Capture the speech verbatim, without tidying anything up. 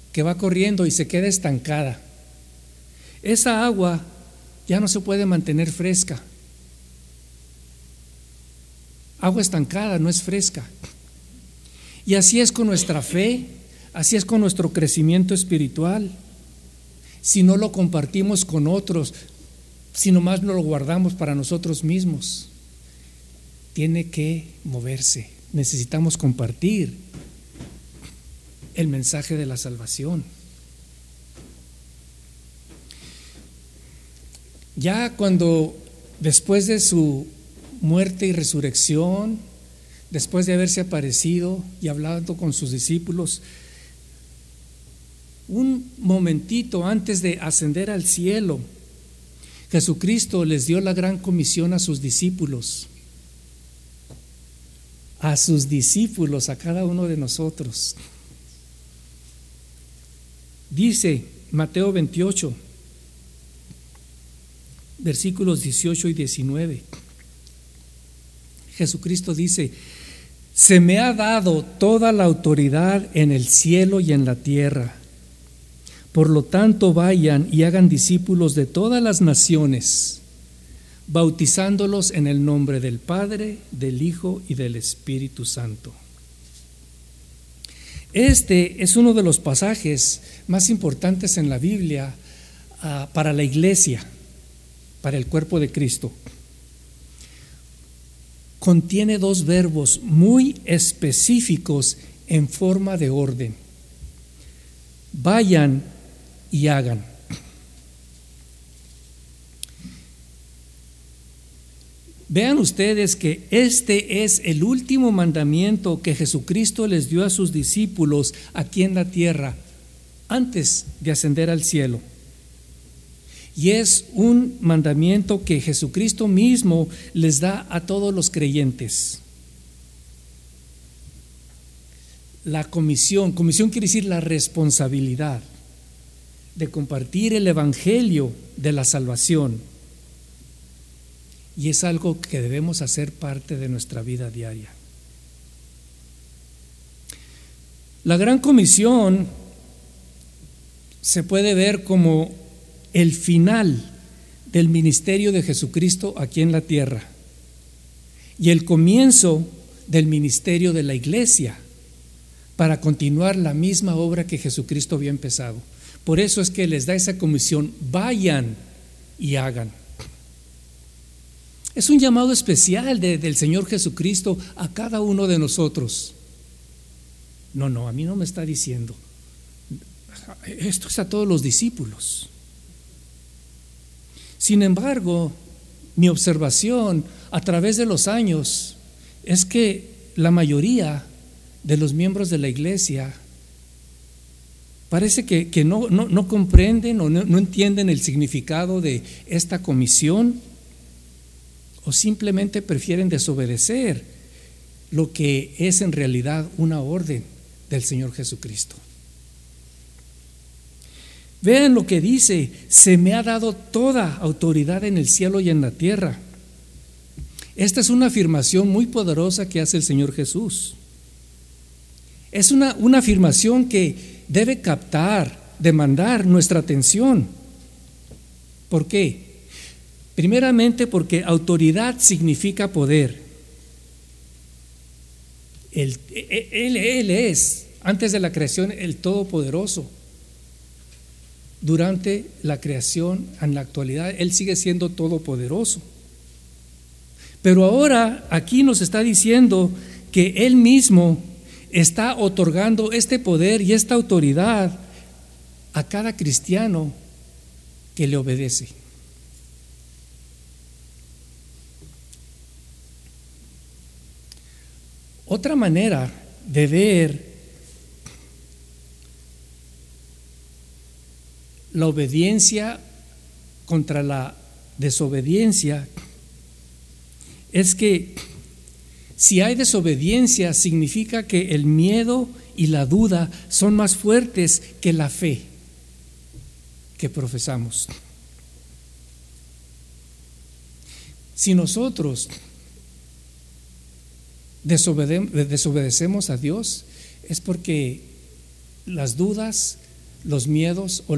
que va corriendo y se queda estancada. Esa agua ya no se puede mantener fresca. Agua estancada no es fresca. Y así es con nuestra fe, así es con nuestro crecimiento espiritual. Si no lo compartimos con otros, si nomás no lo guardamos para nosotros mismos, tiene que moverse. Necesitamos compartir el mensaje de la salvación. Ya cuando, después de su muerte y resurrección, después de haberse aparecido y hablando con sus discípulos, un momentito antes de ascender al cielo, Jesucristo les dio la gran comisión a sus discípulos, a sus discípulos, a cada uno de nosotros. Dice Mateo veintiocho, versículos dieciocho y diecinueve. Jesucristo dice: se me ha dado toda la autoridad en el cielo y en la tierra. Por lo tanto, vayan y hagan discípulos de todas las naciones, bautizándolos en el nombre del Padre, del Hijo y del Espíritu Santo. Este es uno de los pasajes más importantes en la Biblia uh, para la iglesia, para el cuerpo de Cristo. Contiene dos verbos muy específicos en forma de orden: vayan y hagan. Vean ustedes que este es el último mandamiento que Jesucristo les dio a sus discípulos aquí en la tierra antes de ascender al cielo. Y es un mandamiento que Jesucristo mismo les da a todos los creyentes. La comisión, comisión quiere decir la responsabilidad de compartir el evangelio de la salvación. Y es algo que debemos hacer parte de nuestra vida diaria. La gran comisión se puede ver como el final del ministerio de Jesucristo aquí en la tierra y el comienzo del ministerio de la iglesia para continuar la misma obra que Jesucristo había empezado. Por eso es que les da esa comisión: vayan y hagan. Es un llamado especial de, del Señor Jesucristo a cada uno de nosotros. No, no, a mí no me está diciendo. Esto es a todos los discípulos. Sin embargo, mi observación a través de los años es que la mayoría de los miembros de la iglesia parece que, que no, no, no comprenden o no, no entienden el significado de esta comisión, o simplemente prefieren desobedecer lo que es en realidad una orden del Señor Jesucristo. Vean lo que dice: se me ha dado toda autoridad en el cielo y en la tierra. Esta es una afirmación muy poderosa que hace el Señor Jesús. Es una, una afirmación que debe captar, demandar nuestra atención. ¿Por qué? Primeramente porque autoridad significa poder. Él, él, él es, antes de la creación, el Todopoderoso. Durante la creación, en la actualidad, Él sigue siendo todopoderoso. Pero ahora aquí nos está diciendo que Él mismo está otorgando este poder y esta autoridad a cada cristiano que le obedece. Otra manera de ver la obediencia contra la desobediencia es que si hay desobediencia, significa que el miedo y la duda son más fuertes que la fe que profesamos. Si nosotros desobede- desobedecemos a Dios, es porque las dudas los miedos o